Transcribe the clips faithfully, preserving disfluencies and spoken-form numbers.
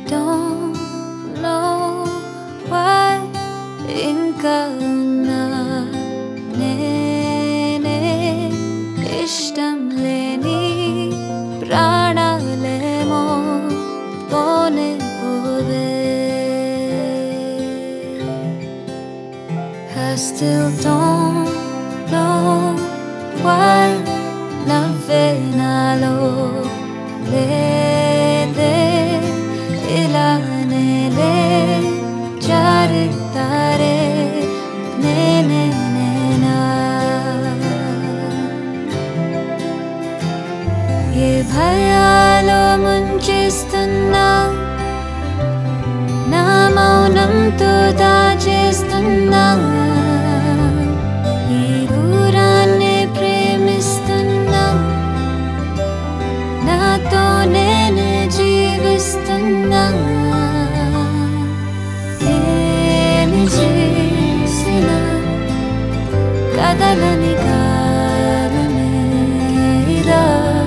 don't know why ఇంకా ఉన్నా నేనే ఇష్టం లేని ప్రాణాలేమో పోనే పోవే. I still don't know why నవ్వే నాలో లేదే ఇలానే లే జారితారే నేనే నేనా. ఏ భయాలో ముంచేస్తున్నా నా మౌనంతో దాచేస్తున్నా. ఈ దూరాన్ని ప్రేమిస్తున్నా నాతో నేనే జీవిస్తున్నా. ఏమి చేసినా కదలని కాలమేరా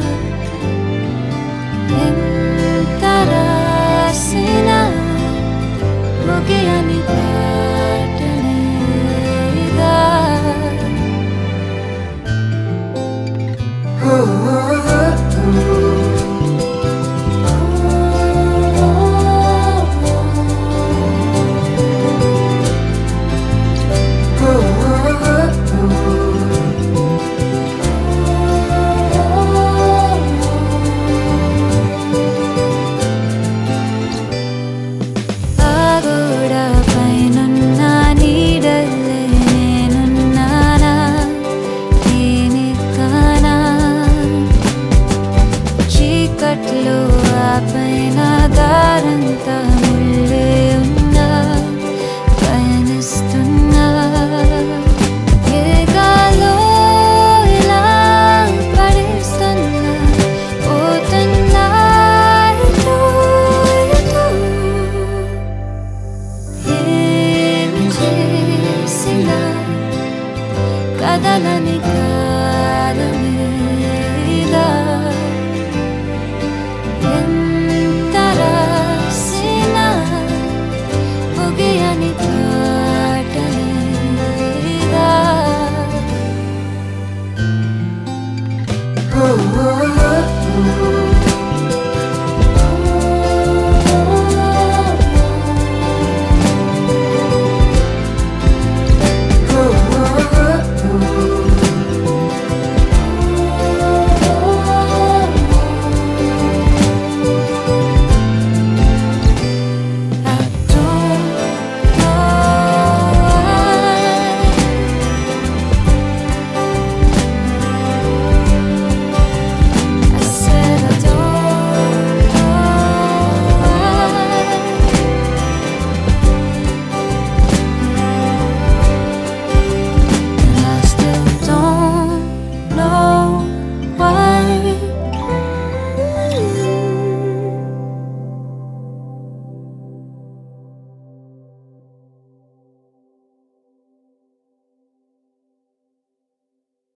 ఎంత రాసినా ముగియని పాటనేదా. చీకట్లో ఆపైన దారంతా ముళ్ళే ఉన్నా పయనిస్తున్నా. ఏ గాలో ఇలా పడేస్తున్నా పోతున్నా ఎటో ఎటో. ఏమి చేసినా కదలని కాలమేదా. ఎంత రాసినా ముగియని పాటనేదా.